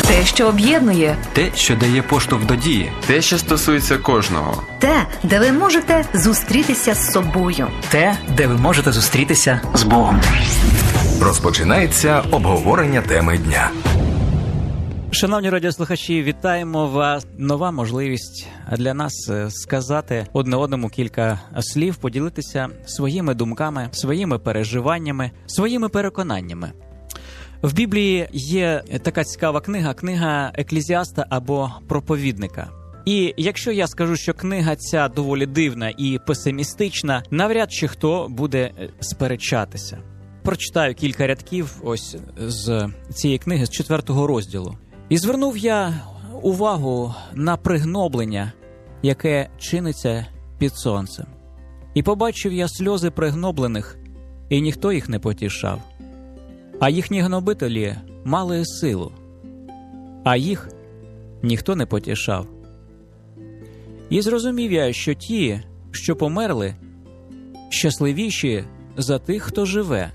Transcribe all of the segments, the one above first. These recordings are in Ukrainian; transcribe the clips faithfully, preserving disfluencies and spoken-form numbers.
Те, що об'єднує. Те, що дає поштовх до дії. Те, що стосується кожного. Те, де ви можете зустрітися з собою. Те, де ви можете зустрітися з Богом. Розпочинається обговорення теми дня. Шановні радіослухачі, вітаємо вас. Нова можливість для нас сказати одне одному кілька слів, поділитися своїми думками, своїми переживаннями, своїми переконаннями. В Біблії є така цікава книга, книга Еклезіаста або проповідника. І якщо я скажу, що книга ця доволі дивна і песимістична, навряд чи хто буде сперечатися. Прочитаю кілька рядків ось з цієї книги, з четвертого розділу. «І звернув я увагу на пригноблення, яке чиниться під сонцем. І побачив я сльози пригноблених, і ніхто їх не потішав. А їхні гнобителі мали силу, а їх ніхто не потішав. І зрозумів я, що ті, що померли, щасливіші за тих, хто живе,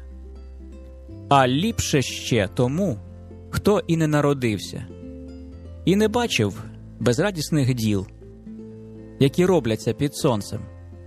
а ліпше ще тому, хто і не народився, і не бачив безрадісних діл, які робляться під сонцем».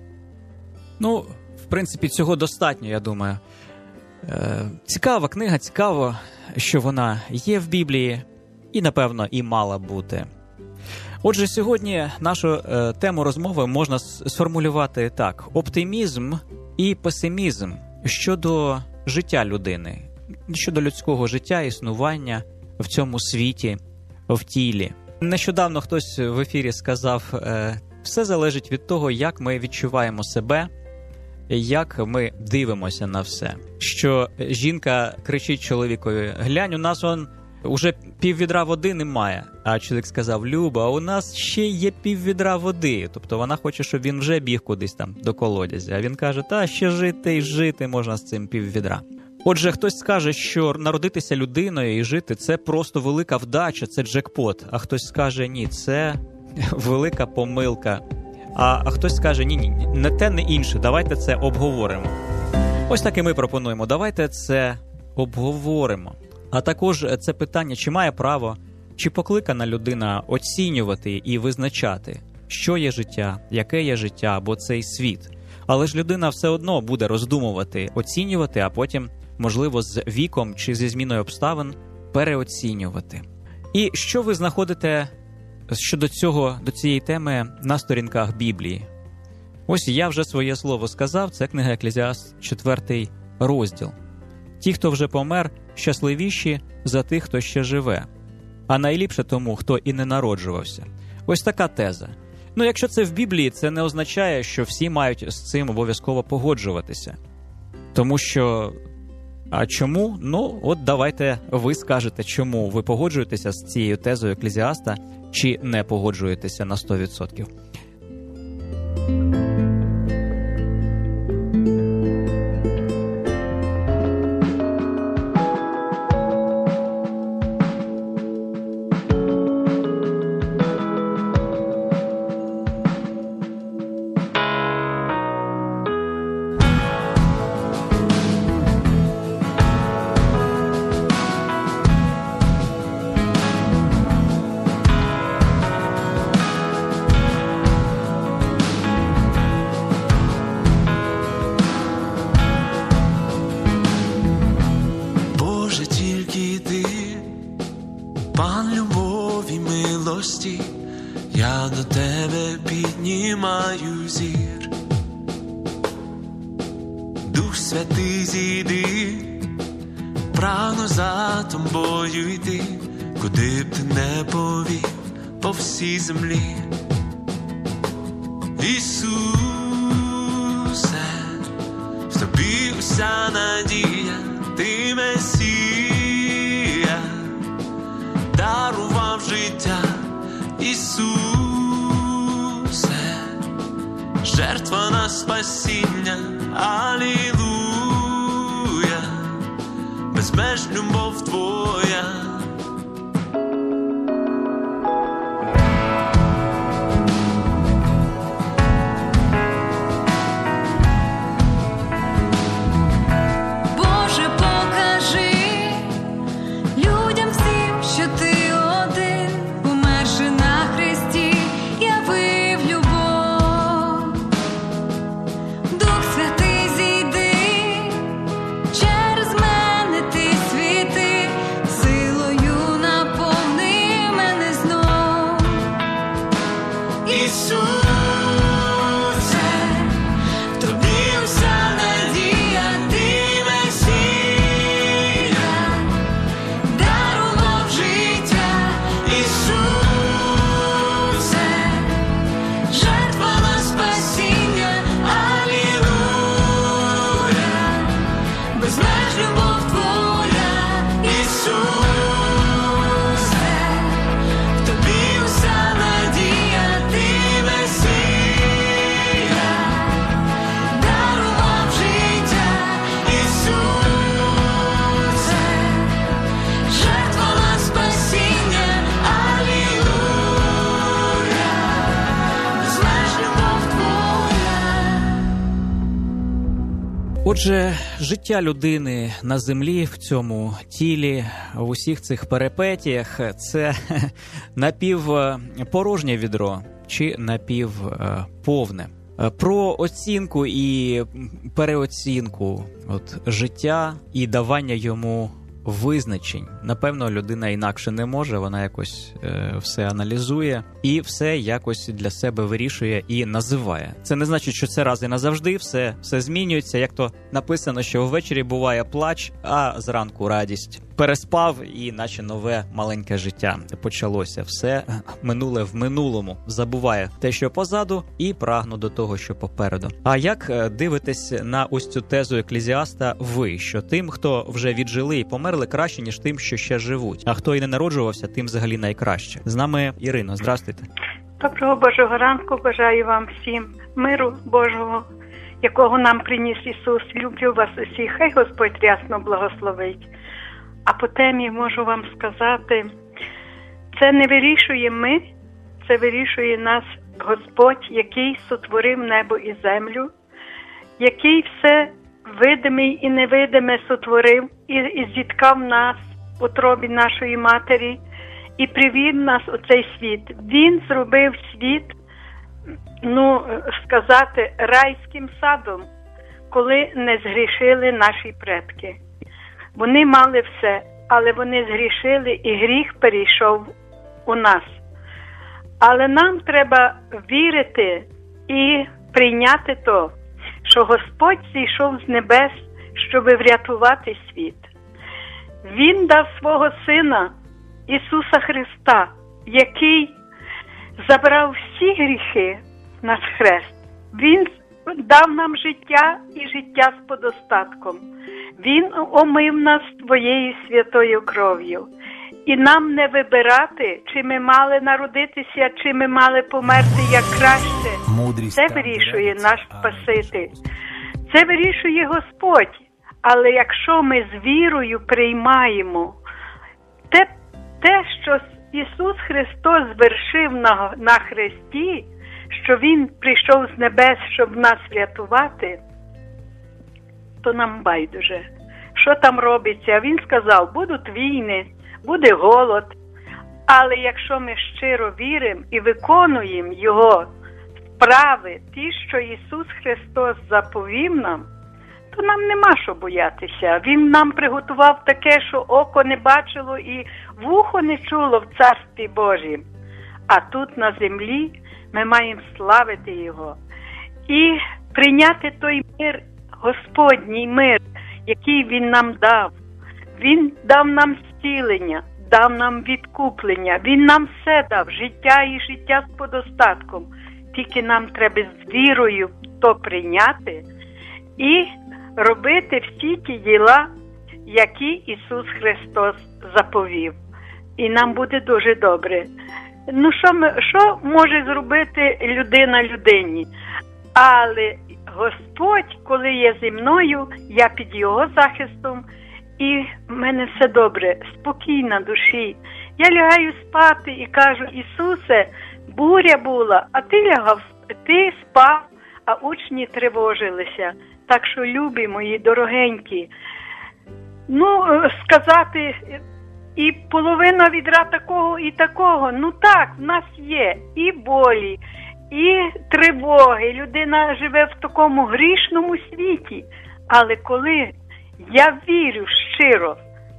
Ну, в принципі, цього достатньо, я думаю. Е, цікава книга, цікаво, що вона є в Біблії, і, напевно, і мала бути. Отже, сьогодні нашу е, тему розмови можна сформулювати так: оптимізм і песимізм щодо життя людини, щодо людського життя, існування в цьому світі, в тілі. Нещодавно хтось в ефірі сказав, е, все залежить від того, як ми відчуваємо себе, як ми дивимося на все. Що жінка кричить чоловікові: «Глянь, у нас он уже піввідра води немає». А чоловік сказав: «Люба, а у нас ще є піввідра води». Тобто вона хоче, щоб він вже біг кудись там до колодязя. А він каже: «Та, ще жити і жити можна з цим піввідра». Отже, хтось скаже, що народитися людиною і жити – це просто велика вдача, це джекпот. А хтось скаже: ні, це велика помилка. А, а хтось скаже: ні, ні, не те, не інше, давайте це обговоримо. Ось так і ми пропонуємо: давайте це обговоримо. А також це питання, чи має право, чи покликана людина оцінювати і визначати, що є життя, яке є життя або цей світ. Але ж людина все одно буде роздумувати, оцінювати, а потім, можливо, з віком чи зі зміною обставин переоцінювати. І що ви знаходите щодо цього, до цієї теми на сторінках Біблії? Ось я вже своє слово сказав, це книга Еклезіаст, четвертий розділ. «Ті, хто вже помер, щасливіші за тих, хто ще живе, а найліпше тому, хто і не народжувався». Ось така теза. Ну, якщо це в Біблії, це не означає, що всі мають з цим обов'язково погоджуватися. Тому що, а чому? Ну, от давайте ви скажете, чому ви погоджуєтеся з цією тезою Еклезіаста, чи не погоджуєтеся на сто відсотків. Я до тебе піднімаю зір. Дух Святий, зійди, прагну за тобою йти, куди б ти не повів по всій землі. Ісусе, в тобі уся надія, ти Месія, дарував життя. Ісусе, жертва на спасіння, алілуя, безмежна любов твоя. Боже, покажи людям всім, що ти один. Отже, життя людини на землі, в цьому тілі, в усіх цих перипетіях – це напівпорожнє відро чи напівповне. Про оцінку і переоцінку от, життя і давання йому визначень. Напевно, людина інакше не може, вона якось е, все аналізує і все якось для себе вирішує і називає. Це не значить, що це раз і назавжди, все, все змінюється. Як то написано, що ввечері буває плач, а зранку радість. Переспав і наче нове маленьке життя почалося. Все минуле в минулому. Забуває те, що позаду, і прагну до того, що попереду. А як дивитесь на ось цю тезу Еклезіаста ви, що тим, хто вже віджили і померли, краще, ніж тим, що ще живуть. А хто і не народжувався, тим взагалі найкраще. З нами Ірино, здрастуйте. Доброго Божого ранку бажаю вам всім миру Божого, якого нам приніс Ісус. Люблю вас усіх, хай Господь рясно благословить. А по темі можу вам сказати, це не вирішує ми, це вирішує нас Господь, який сотворив небо і землю, який все видиме і невидиме сотворив і, і зіткав нас в утробі нашої матері і привів нас у цей світ. Він зробив світ, ну, сказати, райським садом, коли не згрішили наші предки. Вони мали все, але вони згрішили, і гріх перейшов у нас. Але нам треба вірити і прийняти то, що Господь зійшов з небес, щоб врятувати світ. Він дав свого Сина, Ісуса Христа, який забрав всі гріхи на хрест. Він дав нам життя і життя з подостатком. Він омив нас твоєю святою кров'ю. І нам не вибирати, чи ми мали народитися, чи ми мали померти як краще. Це вирішує наш Спаситель. Це вирішує Господь. Але якщо ми з вірою приймаємо те, те що Ісус Христос звершив на, на хресті, що Він прийшов з небес, щоб нас врятувати, то нам байдуже. Що там робиться? Він сказав, будуть війни, буде голод. Але якщо ми щиро віримо і виконуємо Його справи, ті, що Ісус Христос заповів нам, то нам нема що боятися. Він нам приготував таке, що око не бачило і вухо не чуло в Царстві Божім. А тут на землі ми маємо славити Його і прийняти той мир, Господній мир, який Він нам дав. Він дав нам зцілення, дав нам відкуплення, Він нам все дав, життя і життя з подостатком. Тільки нам треба з вірою то прийняти і робити всі ті діла, які Ісус Христос заповів. І нам буде дуже добре. Ну, що, ми, що може зробити людина людині? Але Господь, коли є зі мною, я під Його захистом, і в мене все добре, спокійна душі. Я лягаю спати і кажу, Ісусе, буря була, а ти лягав, ти спав, а учні тривожилися. Так що, любі мої, дорогенькі, ну, сказати, і половина відра такого і такого, ну так, в нас є і болі, і тривоги. Людина живе в такому грішному світі. Але коли я вірю щиро,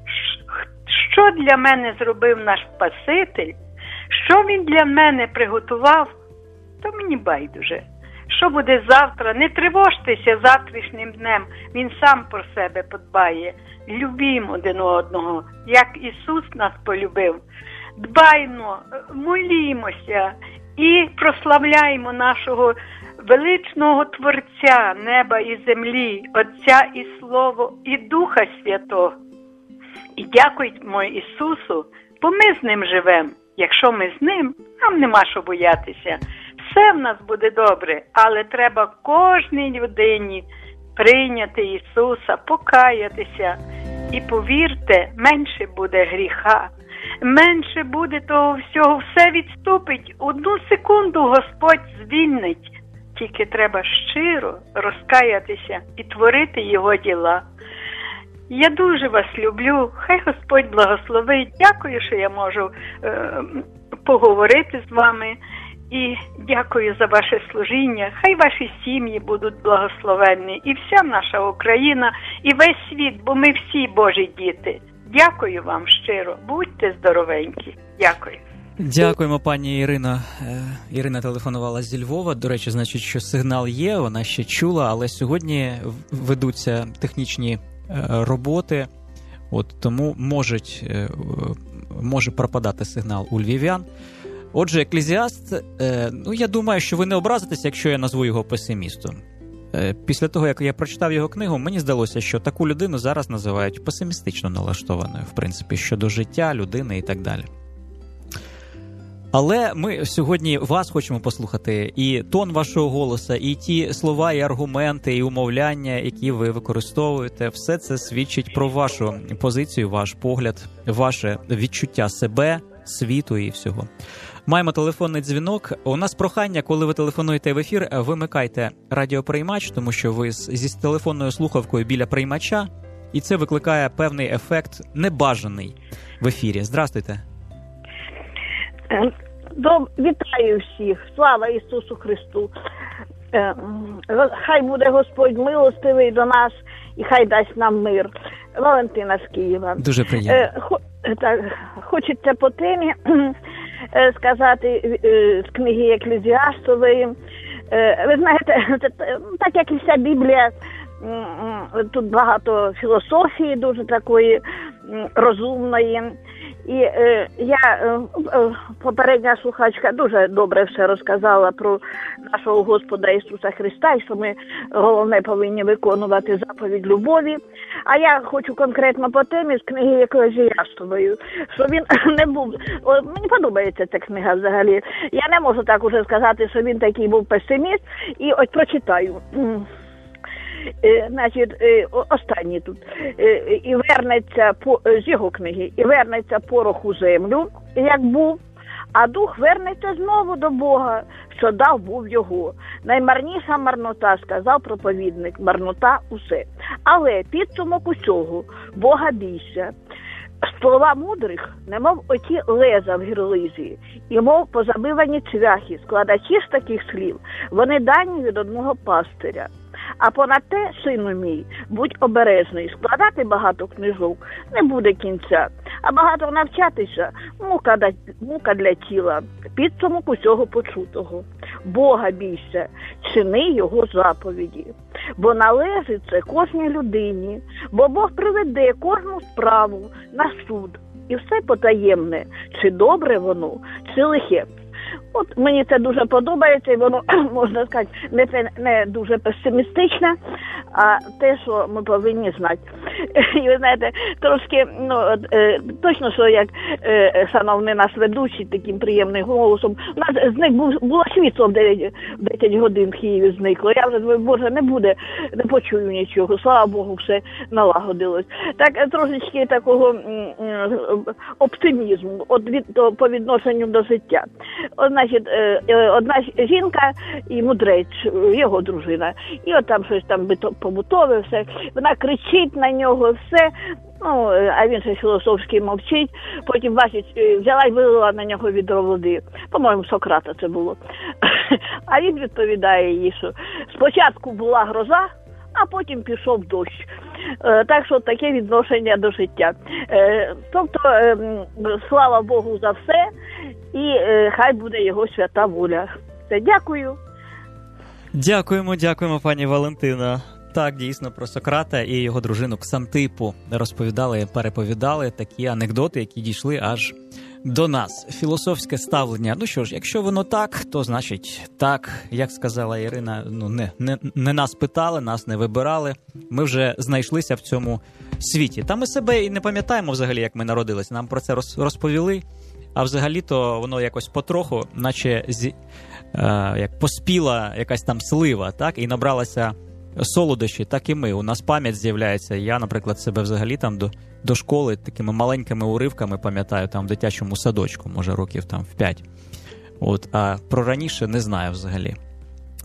що для мене зробив наш Спаситель, що Він для мене приготував, то мені байдуже. Що буде завтра? Не тривожтеся завтрашнім днем. Він сам про себе подбає. Любімо один одного, як Ісус нас полюбив. Дбаймо, молімося і прославляємо нашого величного Творця неба і землі, Отця і Слово, і Духа Святого. І дякуємо Ісусу, бо ми з Ним живемо. Якщо ми з Ним, нам нема що боятися. Все в нас буде добре, але треба кожній людині прийняти Ісуса, покаятися. І повірте, менше буде гріха, менше буде того всього, все відступить. Одну секунду Господь звільнить тільки треба щиро розкаятися і творити його діла. Я дуже вас люблю, хай Господь благословить. Дякую, що я можу е, поговорити з вами. І дякую за ваше служіння. Хай ваші сім'ї будуть благословенні. І вся наша Україна, і весь світ, бо ми всі Божі діти. Дякую вам щиро. Будьте здоровенькі. Дякую. Дякуємо, пані Ірина. Ірина телефонувала зі Львова. До речі, значить, що сигнал є, вона ще чула, але сьогодні ведуться технічні роботи, от тому можуть, може пропадати сигнал у львів'ян. Отже, Еклезіаст, ну я думаю, що ви не образитеся, якщо я назву його песимістом. Після того, як я прочитав його книгу, мені здалося, що таку людину зараз називають песимістично налаштованою, в принципі, щодо життя, людини і так далі. Але ми сьогодні вас хочемо послухати, і тон вашого голоса, і ті слова, і аргументи, і умовляння, які ви використовуєте, все це свідчить про вашу позицію, ваш погляд, ваше відчуття себе, світу і всього. Маємо телефонний дзвінок. У нас прохання, коли ви телефонуєте в ефір, вимикайте радіоприймач, тому що ви зі телефонною слухавкою біля приймача, і це викликає певний ефект небажаний в ефірі. Здрастуйте. Доб... Вітаю всіх. Слава Ісусу Христу. Хай буде Господь милостивий до нас і хай дасть нам мир. Валентина з Києва. Дуже приємно. Хо... Так, хочеться по темі сказати з книги Еклезіастової. Ви знаєте, так як і вся Біблія, тут багато філософії, дуже такої розумної. І е, я, е, попередня слухачка дуже добре все розказала про нашого Господа Ісуса Христа, і що ми, головне, повинні виконувати заповідь любові. А я хочу конкретно по темі з книги Еклезіастової, що він не був... О, мені подобається ця книга взагалі. Я не можу так уже сказати, що він такий був песиміст. І ось прочитаю. Е, значить, е, останній тут. Е, і вернеться по, з його книги, і вернеться порох у землю, як був, а дух вернеться знову до Бога, що дав був його. Наймарніша марнота, сказав проповідник, марнота усе. Але підсумок усього, Бога бійся. Слова мудрих, немов оті леза в гірлизі, і мов позабивані цвяхи, складачі ж таких слів, вони дані від одного пастиря. А понад те, сину мій, будь обережний, складати багато книжок не буде кінця, а багато навчатися мука, мука для тіла, підсумок усього почутого. Бога бійся, чини його заповіді, бо належить це кожній людині, бо Бог приведе кожну справу на суд, і все потаємне, чи добре воно, чи лихе. От мені це дуже подобається, і воно, можна сказати, не, це, не дуже песимістичне, а те, що ми повинні знати. І ви знаєте, трошки, ну, е, точно, що як е, шановний наш ведучий таким приємним голосом, у нас зник був, було світло в десять годин в Києві зникло. Я вже думаю, Боже, не буде, не почую нічого. Слава Богу, все налагодилось. Так, трошечки такого м, оптимізму от від, то, по відношенню до життя. От, значить, одна жінка і мудрець, його дружина. І от там щось там побутове, все. Вона кричить на нього, все. Ну, а він ще філософськи мовчить. Потім, бачить, взяла й вилила на нього відро води. По-моєму, Сократа це було. А він відповідає їй, що спочатку була гроза, а потім пішов дощ. Так що таке відношення до життя. Тобто, слава Богу за все, і хай буде його свята воля. Все, дякую. Дякуємо, дякуємо, пані Валентина. Так, дійсно, про Сократа і його дружину Ксантипу розповідали, переповідали такі анекдоти, які дійшли аж до нас. Філософське ставлення. Ну що ж, якщо воно так, то значить так. Як сказала Ірина, ну не, не, не нас питали, нас не вибирали. Ми вже знайшлися в цьому світі. Та ми себе і не пам'ятаємо взагалі, як ми народилися. Нам про це розповіли. А взагалі-то воно якось потроху, наче зі, е, як поспіла якась там слива, так, і набралася солодощі, так і ми. У нас пам'ять з'являється. Я, наприклад, себе взагалі там до, до школи такими маленькими уривками пам'ятаю, там в дитячому садочку, може років там в п'ять. От, а про раніше не знаю взагалі.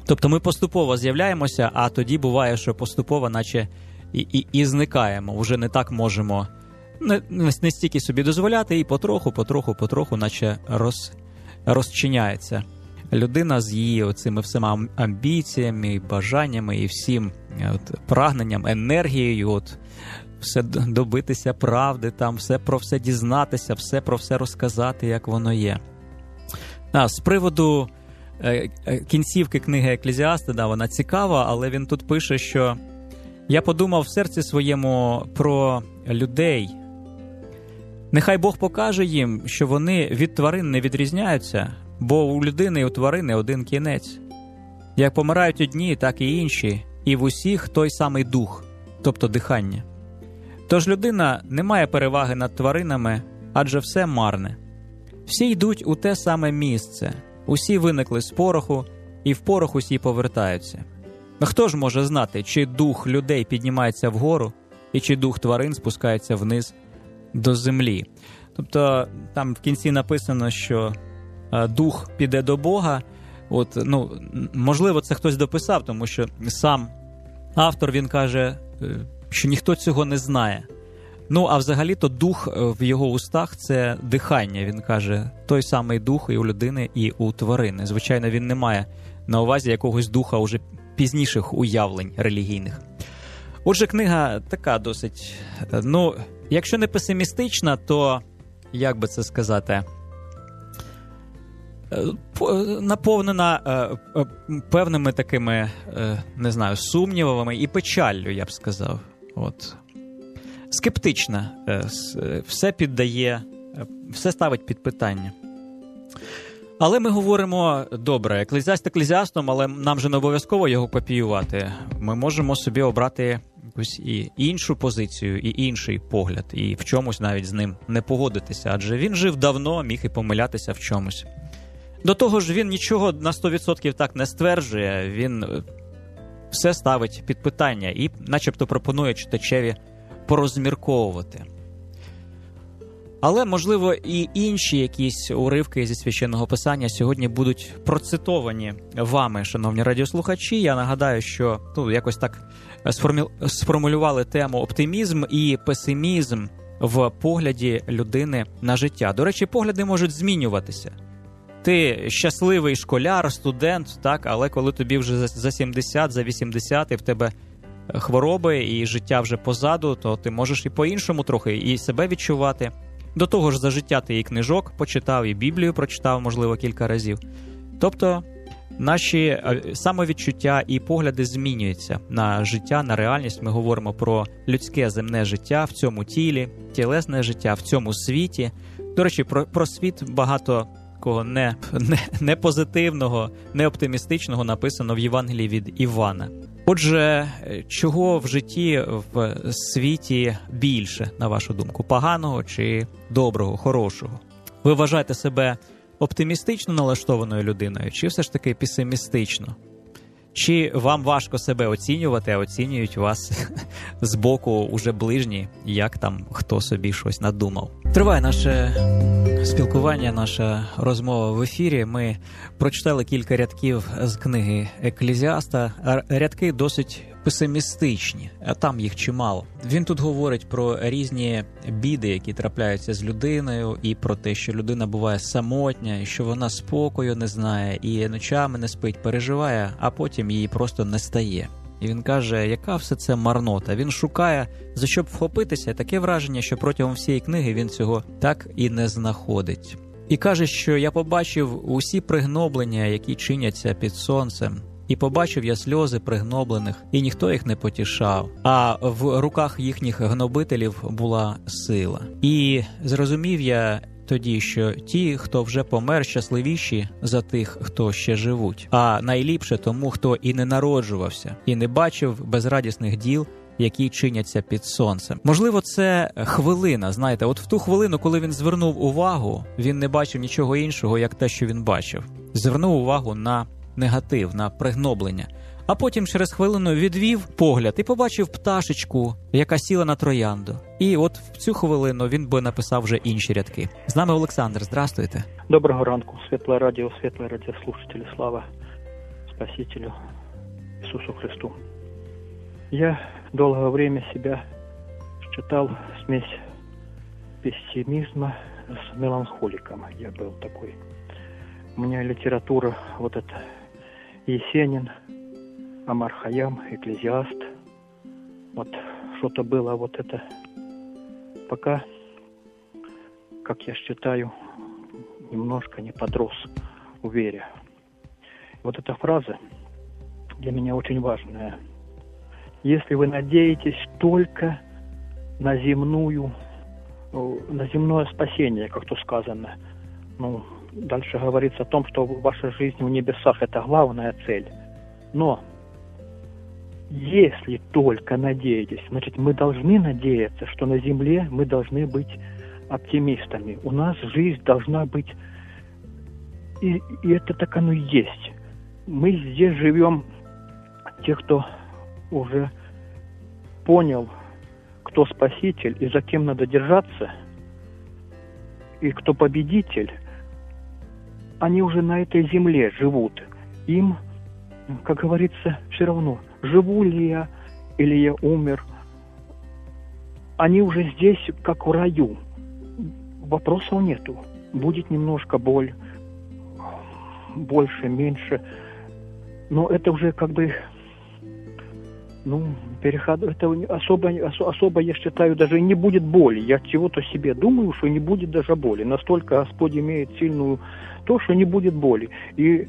Тобто ми поступово з'являємося, а тоді буває, що поступово наче і, і, і зникаємо. Вже не так можемо не, не стільки собі дозволяти, і потроху, потроху, потроху наче роз, розчиняється людина з її оцими всіма амбіціями, бажаннями і всім от, прагненням, енергією, от, все добитися правди, там, все про все дізнатися, все про все розказати, як воно є. А, з приводу е, е, кінцівки книги Еклезіаста, да, вона цікава, але він тут пише, що я подумав в серці своєму про людей. Нехай Бог покаже їм, що вони від тварин не відрізняються, бо у людини і у тварини один кінець. Як помирають одні, так і інші, і в усіх той самий дух, тобто дихання. Тож людина не має переваги над тваринами, адже все марне. Всі йдуть у те саме місце, усі виникли з пороху, і в порох усі повертаються. Хто ж може знати, чи дух людей піднімається вгору, і чи дух тварин спускається вниз до землі? Тобто там в кінці написано, що е, дух піде до Бога. От, ну, можливо, це хтось дописав, тому що сам автор, він каже, е, що ніхто цього не знає. Ну, а взагалі-то дух в його устах – це дихання. Він каже, той самий дух і у людини, і у тварини. Звичайно, він не має на увазі якогось духа уже пізніших уявлень релігійних. Отже, книга така досить, ну, якщо не песимістична, то, як би це сказати, наповнена е, певними такими, е, не знаю, сумнівами і печаллю, я б сказав. От. Скептична, е, все піддає, все ставить під питання. Але ми говоримо, добре, еклезіаст еклезіастом, але нам же не обов'язково його копіювати. Ми можемо собі обрати якусь і іншу позицію, і інший погляд, і в чомусь навіть з ним не погодитися, адже він жив давно, міг і помилятися в чомусь. До того ж, він нічого на сто відсотків так не стверджує, він все ставить під питання і начебто пропонує читачеві порозмірковувати. Але, можливо, і інші якісь уривки зі Священного Писання сьогодні будуть процитовані вами, шановні радіослухачі. Я нагадаю, що ну, якось так сформі... сформулювали тему оптимізм і песимізм в погляді людини на життя. До речі, погляди можуть змінюватися. Ти щасливий школяр, студент, так, але коли тобі вже за сімдесят, за вісімдесят, і в тебе хвороби, і життя вже позаду, то ти можеш і по-іншому трохи і себе відчувати. До того ж, за життя ти і книжок почитав, і Біблію прочитав, можливо, кілька разів. Тобто, наші самовідчуття і погляди змінюються на життя, на реальність. Ми говоримо про людське земне життя в цьому тілі, тілесне життя в цьому світі. До речі, про, про світ багато кого не, не, не позитивного, не оптимістичного написано в Євангелії від Івана. Отже, чого в житті, в світі більше, на вашу думку, поганого чи доброго, хорошого? Ви вважаєте себе оптимістично налаштованою людиною, чи все ж таки песимістично? Чи вам важко себе оцінювати, а оцінюють вас збоку уже ближні, як там хто собі щось надумав? Триває наше спілкування, наша розмова в ефірі. Ми прочитали кілька рядків з книги Еклезіаста. Рядки досить песимістичні, а там їх чимало. Він тут говорить про різні біди, які трапляються з людиною, і про те, що людина буває самотня, і що вона спокою не знає, і ночами не спить, переживає, а потім її просто не стає. І він каже, яка все це марнота. Він шукає, за що б вхопитися, таке враження, що протягом всієї книги він цього так і не знаходить. І каже, що я побачив усі пригноблення, які чиняться під сонцем, і побачив я сльози пригноблених, і ніхто їх не потішав, а в руках їхніх гнобителів була сила. І зрозумів я тоді, що ті, хто вже помер, щасливіші за тих, хто ще живуть, а найліпше тому, хто і не народжувався, і не бачив безрадісних діл, які чиняться під сонцем. Можливо, це хвилина, знаєте, от в ту хвилину, коли він звернув увагу, він не бачив нічого іншого, як те, що він бачив. Звернув увагу на негатив, на пригноблення. А потім через хвилину відвів погляд і побачив пташечку, яка сіла на троянду. І от в цю хвилину він би написав вже інші рядки. З нами Олександр, здрастуйте. Доброго ранку, світле радіо, світле радіослушателі, слава Спасителю Иисусу Христу. Я долгое время себя считал смесь пессимизма с меланхоликом. Я был такой. У меня литература, вот это Есенин, Омар Хайям, Экклезиаст. Вот что-то было вот это. Пока, как я считаю, немножко не подрос в вере. Вот эта фраза для меня очень важная. Если вы надеетесь только на земную, на земное спасение, как тут сказано, ну, дальше говорится о том, что ваша жизнь в небесах – это главная цель. Но если только надеетесь, значит, мы должны надеяться, что на земле мы должны быть оптимистами. У нас жизнь должна быть, и, и это так оно и есть. Мы здесь живем, те, кто уже понял, кто спаситель и за кем надо держаться, и кто победитель, они уже на этой земле живут. Им, как говорится, все равно, живу ли я или я умер, они уже здесь, как в раю. Вопросов нету. Будет немножко боль, больше, меньше, но это уже как бы, ну, переход, это особо, особо, я считаю, даже не будет боли. Я чего-то себе думаю, что не будет даже боли. Настолько Господь имеет сильную то, что не будет боли. И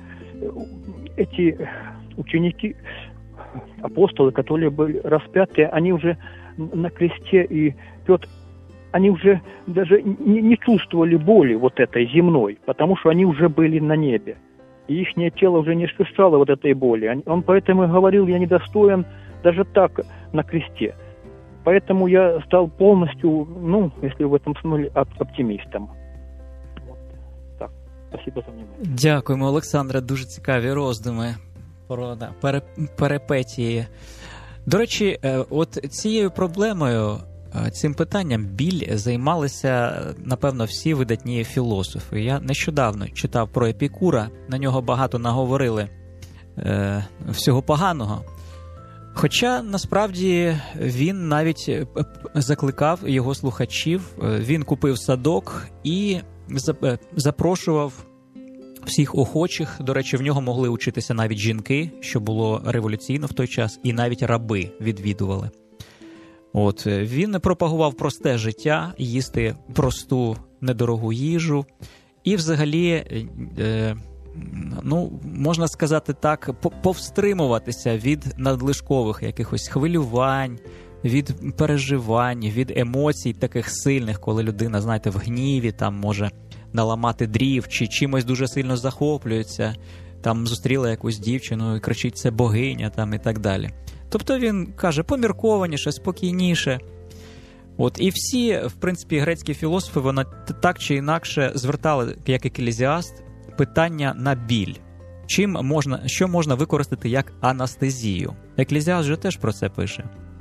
эти ученики, апостолы, которые были распяты, они уже на кресте, и Петр, они уже даже не, не чувствовали боли вот этой земной, потому что они уже были на небе. И их тело уже не ощущало вот этой боли. Он поэтому говорил, я недостоин даже так на кресте. Поэтому я стал полностью, ну, если в этом смысле, оптимистом. Вот. Так, спасибо за внимание. Дякуємо, Олександре, дуже цікаві роздуми про да, пере, перипетії. До речі, от цією проблемою, цим питанням біль займалися, напевно, всі видатні філософи. Я нещодавно читав про Епікура, на нього багато наговорили е, всього поганого. Хоча, насправді, він навіть закликав його слухачів, він купив садок і запрошував всіх охочих. До речі, в нього могли учитися навіть жінки, що було революційно в той час, і навіть раби відвідували. От, він пропагував просте життя, їсти просту, недорогу їжу. І взагалі, е, ну, можна сказати так, повстримуватися від надлишкових якихось хвилювань, від переживань, від емоцій таких сильних, коли людина, знаєте, в гніві там може наламати дрів, чи чимось дуже сильно захоплюється, там зустріла якусь дівчину і кричить, це богиня, там і так далі. Тобто він каже поміркованіше, спокійніше. От, і всі, в принципі, грецькі філософи, вони так чи інакше звертали, як Екклезіаст, питання на біль. Чим можна, що можна використати як анестезію? Екклезіаст же теж про це пише.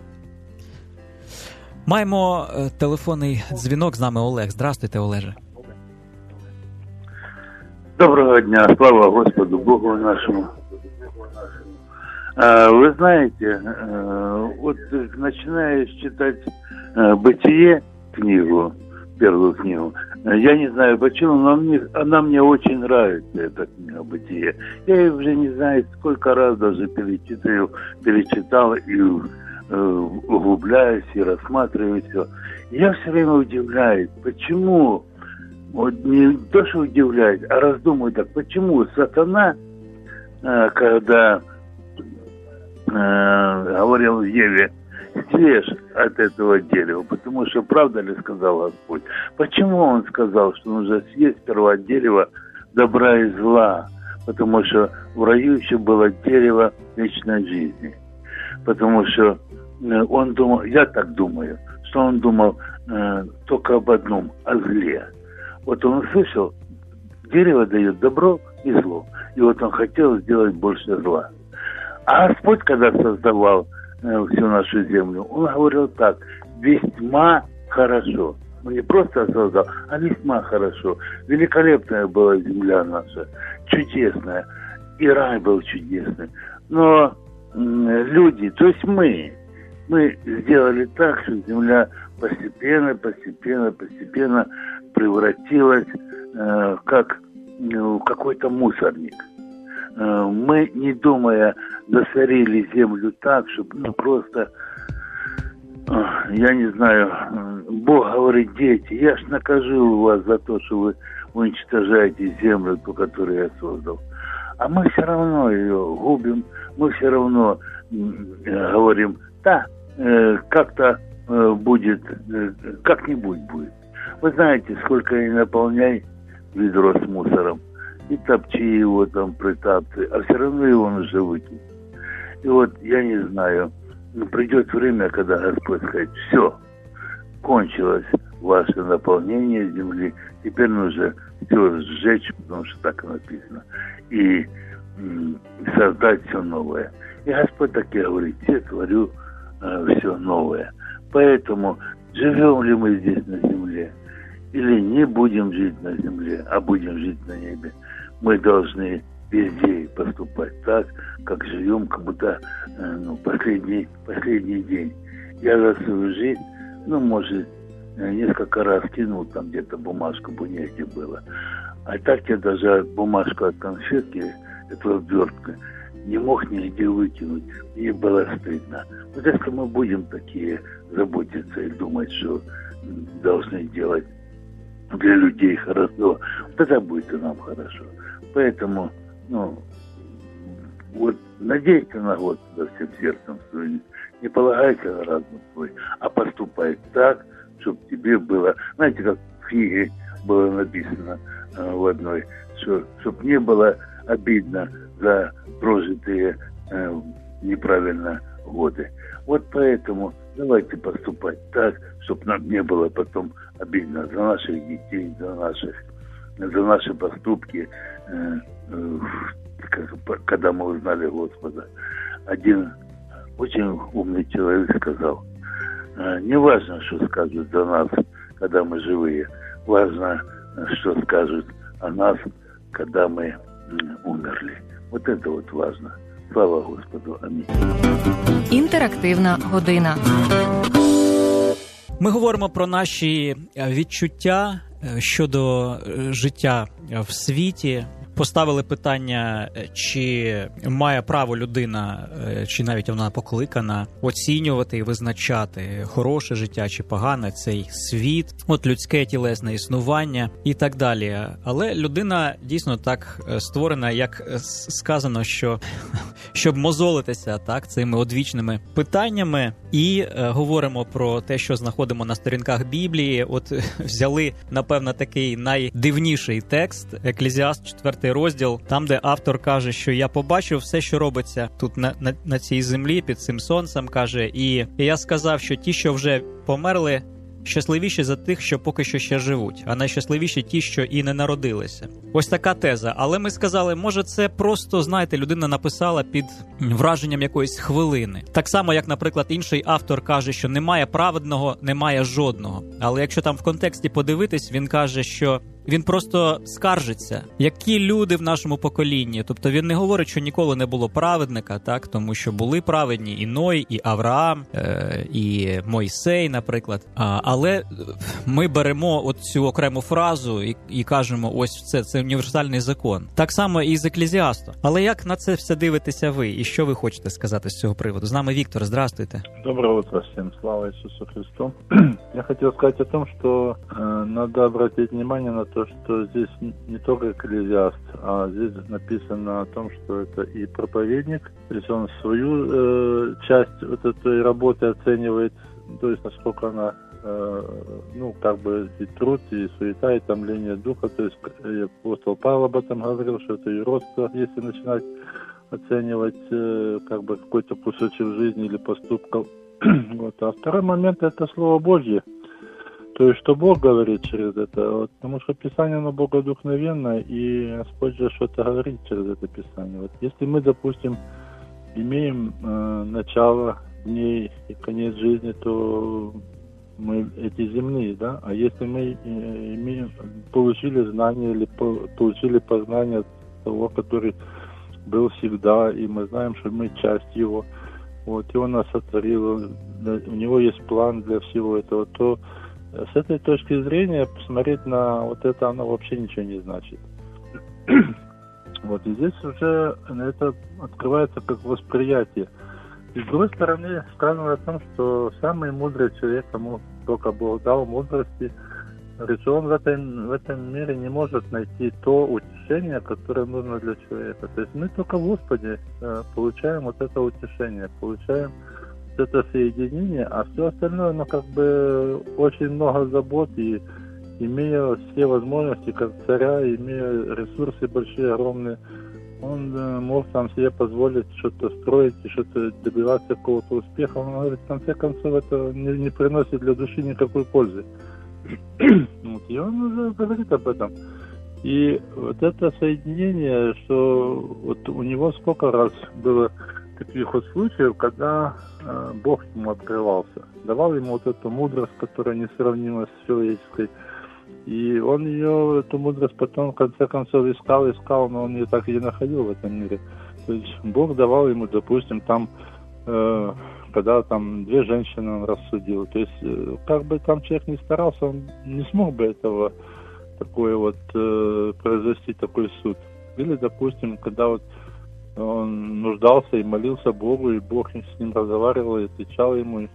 Маємо телефонний дзвінок, з нами Олег. Здравствуйте, Олеже. Доброго дня, слава Господу Богу нашему. Вы знаете, вот начинаешь читать «Бытие» книгу, первую книгу, я не знаю почему, но мне, она мне очень нравится, эта книга «Бытие». Я ее уже не знаю, сколько раз даже перечитаю, перечитал и э, углубляюсь и рассматриваю все. Я все время удивляюсь, почему, вот не то, что удивляюсь, а раздумываю так, почему сатана, э, когда э, говорил Еве, съешь от этого дерева, потому что правда ли сказал Господь? Почему он сказал, что нужно съесть сперва дерево добра и зла? Потому что в раю еще было дерево вечной жизни. Потому что он думал, я так думаю, что он думал э, только об одном, о зле. Вот он услышал, дерево дает добро и зло. И вот он хотел сделать больше зла. А Господь, когда создавал всю нашу землю, он говорил так: весьма хорошо. Он не просто создал, а весьма хорошо. Великолепная была земля наша, чудесная. и рай был чудесный. Но люди, то есть мы, мы сделали так, что земля постепенно, постепенно, постепенно превратилась э, как э, какой-то мусорник. Э, мы, не думая, засорили землю так, чтобы ну, просто, э, я не знаю, э, Бог говорит: дети, я ж накажу вас за то, что вы уничтожаете землю, ту, которую я создал. А мы все равно ее губим, мы все равно э, говорим: да, э, как-то э, будет, э, как-нибудь будет. Вы знаете, сколько и наполняй ведро с мусором, и топчи его там, притапцы, а все равно его нужно выкинуть. И вот, я не знаю, придет время, когда Господь скажет: все, кончилось ваше наполнение земли, теперь нужно все сжечь, потому что так и написано, и м, создать все новое. И Господь так и говорит: я творю э, все новое. Поэтому живем ли мы здесь на земле, или не будем жить на земле, а будем жить на небе, мы должны везде поступать так, как живем, как будто э, ну, последний, последний день. Я за свою жизнь, ну, может, несколько раз кинул там где-то бумажку, бы негде было. А так я даже бумажку от конфетки, эту обвертку, не мог нигде выкинуть. Мне было стыдно. Вот если мы будем такие заботиться и думать, что должны делать для людей хорошо, тогда будет и нам хорошо. Поэтому, ну, вот надейся на Господа всем сердцем своим, не полагайся на разум свой, а поступай так, чтобы тебе было, знаете, как в книге было написано э, в одной, что чтобы не было обидно за прожитые э, неправильно годы. Вот поэтому давайте поступать так, чтобы нам не было потом обидно за наших детей, за наших, за наши поступки, э, э, когда мы узнали Господа. Один очень умный человек сказал: не важно, что скажут за нас, когда мы живые, важно, что скажут о нас, когда мы умерли. Вот это вот важно. Слава Господу. Амінь. Інтерактивна година. Ми говоримо про наші відчуття щодо життя в світі. Поставили питання, чи має право людина, чи навіть вона покликана оцінювати і визначати хороше життя чи погане, цей світ, от людське тілесне існування і так далі. Але людина дійсно так створена, як сказано, що щоб мозолитися так цими одвічними питаннями. І е, говоримо про те, що знаходимо на сторінках Біблії. От взяли, напевно, такий найдивніший текст, Еклезіаст, четвертий розділ, там, де автор каже, що я побачив все, що робиться тут на, на, на цій землі, під цим сонцем, каже, і, і я сказав, що ті, що вже померли, щасливіші за тих, що поки що ще живуть, а найщасливіші ті, що і не народилися. Ось така теза. Але ми сказали, може це просто, знаєте, людина написала під враженням якоїсь хвилини. Так само, як, наприклад, інший автор каже, що немає праведного, немає жодного. Але якщо там в контексті подивитись, він каже, що він просто скаржиться, які люди в нашому поколінні. Тобто він не говорить, що ніколи не було праведника, так, тому що були праведні і Ной, і Авраам, е- і Мойсей, наприклад. А, але ми беремо от цю окрему фразу і, і кажемо, ось це, це універсальний закон. Так само і з Еклезіастом. Але як на це все дивитеся ви? І що ви хочете сказати з цього приводу? З нами Віктор, здравствуйте. Доброе утро всем, слава Иисусу Христу. Я хотел сказать о том, что э, надо обратить внимание на то, что здесь не только Экклезиаст, а здесь написано о том, что это и проповедник, то есть он свою э, часть вот этой работы оценивает, то есть насколько она, э, ну, как бы и труд, и суета, и томление духа, то есть апостол Павел об этом говорил, что это юродство, если начинать оценивать э, как бы какой-то кусочек жизни или поступков. Вот. А второй момент – это Слово Божье. То есть, что Бог говорит через это. Вот, потому что Писание, оно богодухновенно, и Господь же что-то говорит через это Писание. Вот, если мы, допустим, имеем э, начало дней и конец жизни, то мы эти земные, да? А если мы э, имеем, получили знания или по, получили познание того, который был всегда, и мы знаем, что мы часть Его. Вот, и Он нас сотворил, у Него есть план для всего этого, то с этой точки зрения посмотреть на вот это, оно вообще ничего не значит. Вот, и здесь уже это открывается как восприятие. И с другой стороны, сказано о том, что самый мудрый человек, кому только Бог дал мудрости, говорит, что он в этом, в этом мире не может найти то утешение, которое нужно для человека. То есть мы только в Господе э, получаем вот это утешение, получаем вот это соединение, а все остальное, ну, как бы очень много забот, и имея все возможности, как царя, имея ресурсы большие, огромные, он э, мог там себе позволить что-то строить и что-то добиваться какого-то успеха. Он говорит, в конце концов, это не, не приносит для души никакой пользы. Вот, и он уже говорит об этом. И вот это соединение, что вот у него сколько раз было таких вот случаев, когда э, Бог ему открывался, давал ему вот эту мудрость, которая несравнима с человеческой. И он ее, эту мудрость, потом в конце концов искал, искал, но он ее так и не находил в этом мире. То есть Бог давал ему, допустим, там, э, когда там две женщины он рассудил. То есть, э, как бы там человек не старался, он не смог бы этого, такое вот, э, произвести такой суд. Или, допустим, когда вот он нуждался и молился Богу, и Бог с ним разговаривал, и отвечал ему,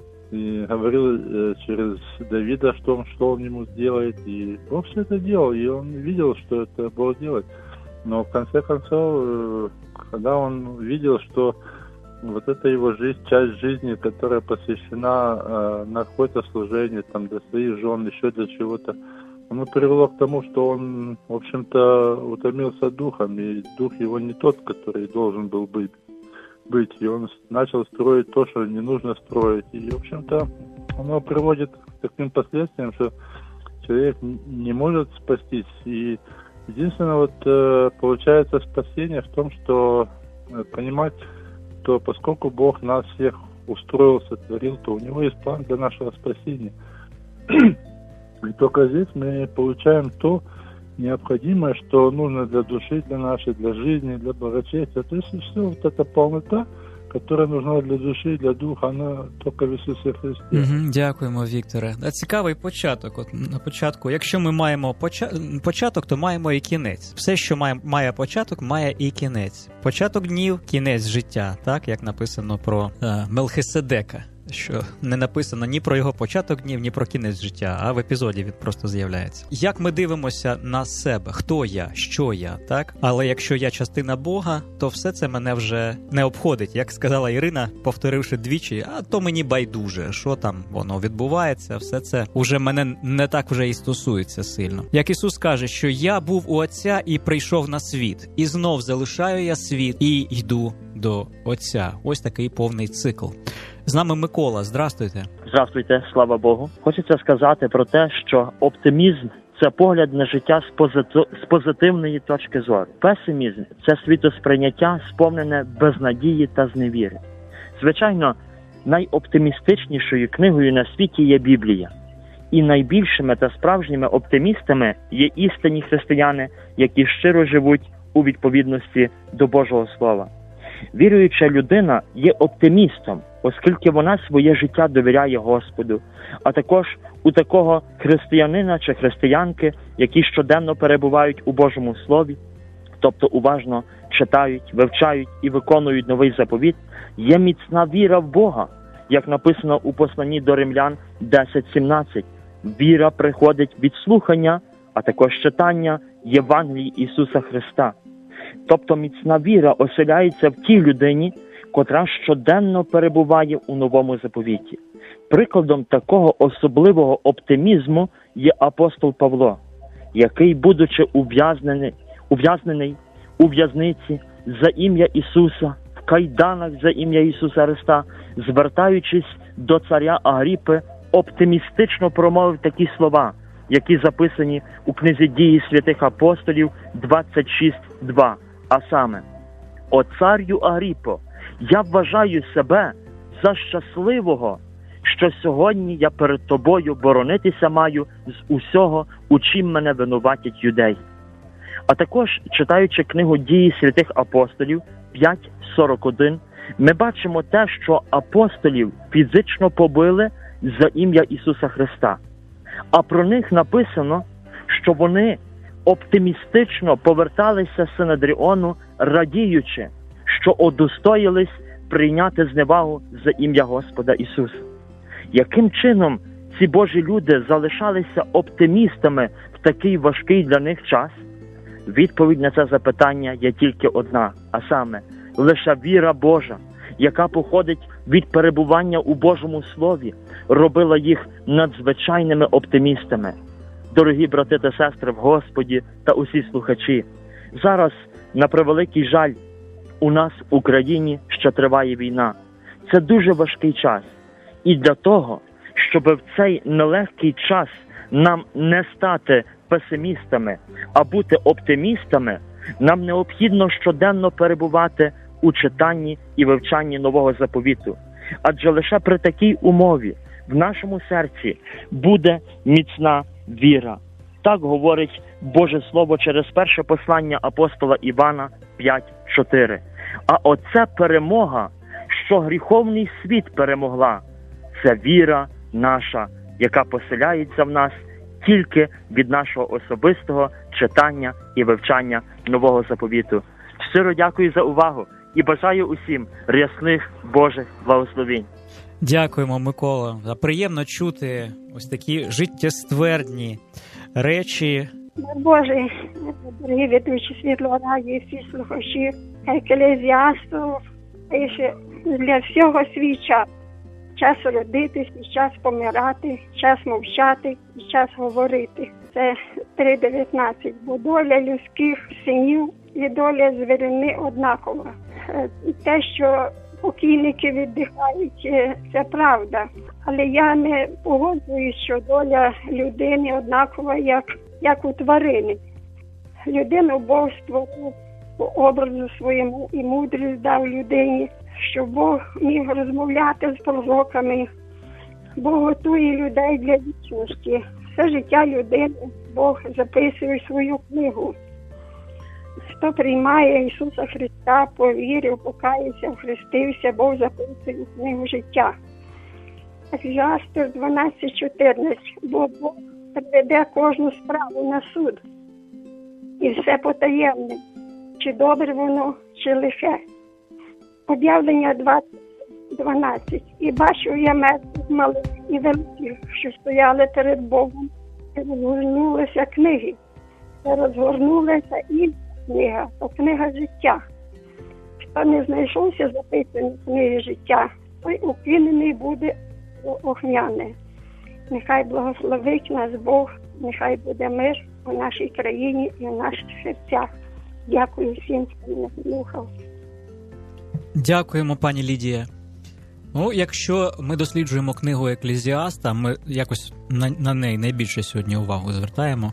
и говорил э, через Давида, что он, что он ему сделает, и Бог все это делал, и он видел, что это Бог делает. Но в конце концов, э, когда он видел, что вот эта его жизнь, часть жизни, которая посвящена э, на какое-то служение, там, для своих жен, еще для чего-то, оно привело к тому, что он, в общем-то, утомился духом, и дух его не тот, который должен был быть. быть. И он начал строить то, что не нужно строить. И, в общем-то, оно приводит к таким последствиям, что человек не может спастись. И единственное, вот, получается спасение в том, что понимать, что поскольку Бог нас всех устроил, сотворил, то у Него есть план для нашего спасения. И только здесь мы получаем то необходимое, что нужно для души, для нашей, для жизни, для благочестия. То есть все вот эта полнота, которая нужна для душі, для духа, вона тільки в Ісусі Христі. Угу, дякуємо, Вікторе. Цікавий початок. От на початку, якщо ми маємо поча... початок, то маємо і кінець. Все, що має, має початок, має і кінець. Початок днів, кінець життя, так, як написано про е, Мелхиседека. Що не написано ні про його початок днів, ні про кінець життя, а в епізоді він просто з'являється. Як ми дивимося на себе, хто я, що я, так? Але якщо я частина Бога, то все це мене вже не обходить. Як сказала Ірина, повторивши двічі, а то мені байдуже, що там воно відбувається, все це уже мене не так вже і стосується сильно. Як Ісус каже, що я був у Отця і прийшов на світ, і знов залишаю я світ і йду до Отця. Ось такий повний цикл. З нами Микола. Здравствуйте. Здравствуйте, слава Богу. Хочеться сказати про те, що оптимізм – це погляд на життя з, позитив... з позитивної точки зору. Песимізм – це світосприйняття, сповнене безнадії та зневіри. Звичайно, найоптимістичнішою книгою на світі є Біблія. І найбільшими та справжніми оптимістами є істинні християни, які щиро живуть у відповідності до Божого Слова. Віруюча людина є оптимістом, оскільки вона своє життя довіряє Господу, а також у такого християнина чи християнки, які щоденно перебувають у Божому Слові, тобто уважно читають, вивчають і виконують новий заповіт, є міцна віра в Бога, як написано у посланні до Римлян десять сімнадцять. Віра приходить від слухання, а також читання Євангелії Ісуса Христа. Тобто міцна віра оселяється в тій людині, котра щоденно перебуває у новому заповіті. Прикладом такого особливого оптимізму є апостол Павло, який, будучи ув'язнений, ув'язнений у в'язниці за ім'я Ісуса, в кайданах за ім'я Ісуса Христа, звертаючись до царя Агріпи, оптимістично промовив такі слова, які записані у книзі «Дії святих апостолів» двадцять шість два. А саме: «О царю Агріпо, я вважаю себе за щасливого, що сьогодні я перед тобою боронитися маю з усього, у чим мене винуватять юдеї. А також, читаючи книгу «Дії святих апостолів» п'ять сорок один, ми бачимо те, що апостолів фізично побили за ім'я Ісуса Христа. А про них написано, що вони оптимістично поверталися з Синедріону, радіючи, що удостоїлись прийняти зневагу за ім'я Господа Ісуса. Яким чином ці Божі люди залишалися оптимістами в такий важкий для них час? Відповідь на це запитання є тільки одна, а саме, лише віра Божа, яка походить від перебування у Божому Слові, робила їх надзвичайними оптимістами. Дорогі брати та сестри в Господі та усі слухачі, зараз, на превеликий жаль, у нас в Україні ще триває війна. Це дуже важкий час. І для того, щоб в цей нелегкий час нам не стати песимістами, а бути оптимістами, нам необхідно щоденно перебувати у читанні і вивчанні Нового Заповіту. Адже лише при такій умові в нашому серці буде міцна віра. Так говорить Боже Слово через перше послання апостола Івана п'ять чотири. А оце перемога, що гріховний світ перемогла, це віра наша, яка поселяється в нас тільки від нашого особистого читання і вивчання Нового Заповіту. Щиро дякую за увагу і бажаю усім рясних Божих благословень. Дякуємо, Микола. Приємно чути ось такі життєствердні речі. Боже, дорогі ведучі Світлого Радіо, всі слухачі, еклезіастів, для всього свій час. Час родитись, і час помирати, час мовчати, і час говорити. Це три дев'ятнадцять. Бо доля людських синів і доля звірини однакова. Те, що покійники віддихають, це правда. Але я не погоджуюсь, що доля людини однакова, як, як у тварини. Людину Бог створив по образу своєму і мудрість дав людині, що Бог міг розмовляти з пророками. Бог готує людей для вічності. Все життя людини Бог записує в свою книгу. Хто приймає Ісуса Христа, повірив, покаявся, хрестився, Бог записує в книгу життя. Еклезіастів дванадцять чотирнадцять. Бо Бог приведе кожну справу на суд. І все потаємне. Чи добре воно, чи лихе. Об'явлення двадцять дванадцять. І бачив я мертвих малих і великих, що стояли перед Богом, і розгорнулися книги. І розгорнулася інша книга, то книга життя. Хто не знайшовся записаний в книги життя, той укинений буде огняне. Нехай благословить нас Бог, нехай буде мир у нашій країні і в наших серцях. Дякую всім, хто мене слухав. Дякуємо, пані Лідія. Ну, якщо ми досліджуємо книгу Еклезіаста, ми якось на, на неї найбільше сьогодні увагу звертаємо,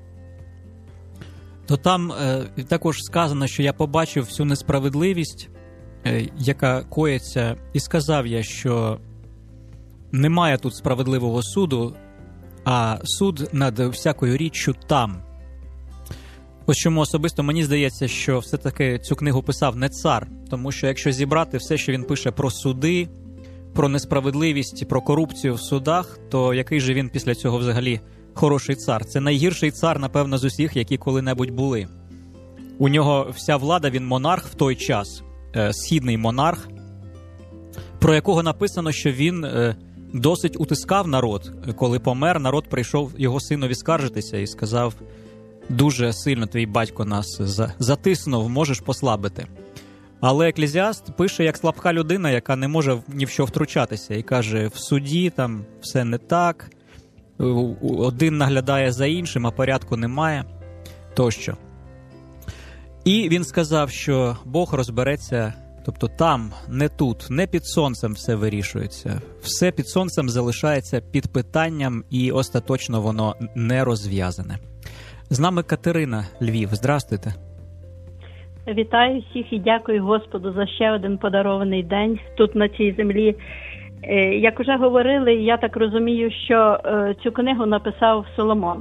то там е, також сказано, що я побачив всю несправедливість, е, яка коїться, і сказав я, що немає тут справедливого суду, а суд над всякою річчю там. Ось чому особисто мені здається, що все-таки цю книгу писав не цар, тому що якщо зібрати все, що він пише про суди, про несправедливість, про корупцію в судах, то який же він після цього взагалі хороший цар? Це найгірший цар, напевно, з усіх, які коли-небудь були. У нього вся влада, він монарх в той час, е, східний монарх, про якого написано, що він е, досить утискав народ. Коли помер, народ прийшов його синові скаржитися і сказав: дуже сильно твій батько нас затиснув, можеш послабити. Але Еклезіаст пише як слабка людина, яка не може ні в що втручатися, і каже, в суді там все не так, один наглядає за іншим, а порядку немає, тощо. І він сказав, що Бог розбереться, тобто там, не тут, не під сонцем все вирішується. Все під сонцем залишається під питанням, і остаточно воно не розв'язане. З нами Катерина, Львів. Здрастуйте. Вітаю всіх і дякую Господу за ще один подарований день тут на цій землі. Як вже говорили, я так розумію, що цю книгу написав Соломон.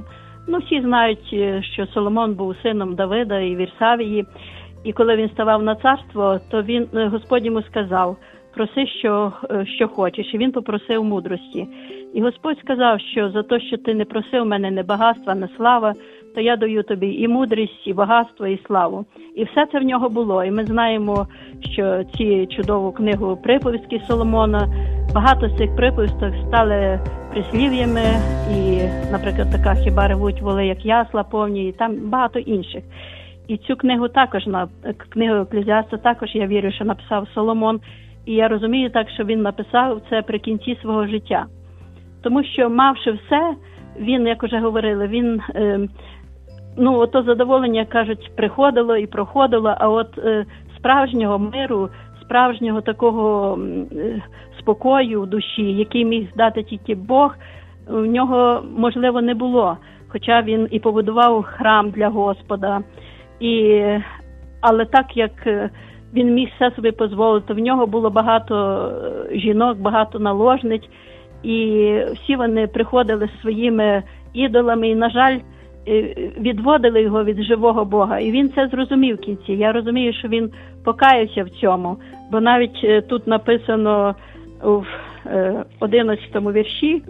Ну, всі знають, що Соломон був сином Давида і Вірсавії, і коли він ставав на царство, то він, Господь йому сказав: проси, що, що хочеш. І він попросив мудрості. І Господь сказав, що за те, що ти не просив мене не багатства, не слава, то я даю тобі і мудрість, і багатство, і славу. І все це в нього було. І ми знаємо, що ці чудову книгу «Приповістки Соломона», багато з цих приповісток стали прислів'ями, і, наприклад, така «Хіба ревуть воли, як ясла повні», і там багато інших. І цю книгу також, книгу Еклезіаста також, я вірю, що написав Соломон. І я розумію так, що він написав це при кінці свого життя. Тому що, мавши все, він, як вже говорили, він, е, ну, ото задоволення, кажуть, приходило і проходило, а от е, справжнього миру, справжнього такого е, спокою в душі, який міг дати тільки Бог, в нього, можливо, не було. Хоча він і побудував храм для Господа, і, але так, як він міг все собі дозволити, в нього було багато жінок, багато наложниць, і всі вони приходили з своїми ідолами, і, на жаль, відводили його від живого Бога. І він це зрозумів в кінці. Я розумію, що він покаявся в цьому, бо навіть тут написано в одинадцятому вірші,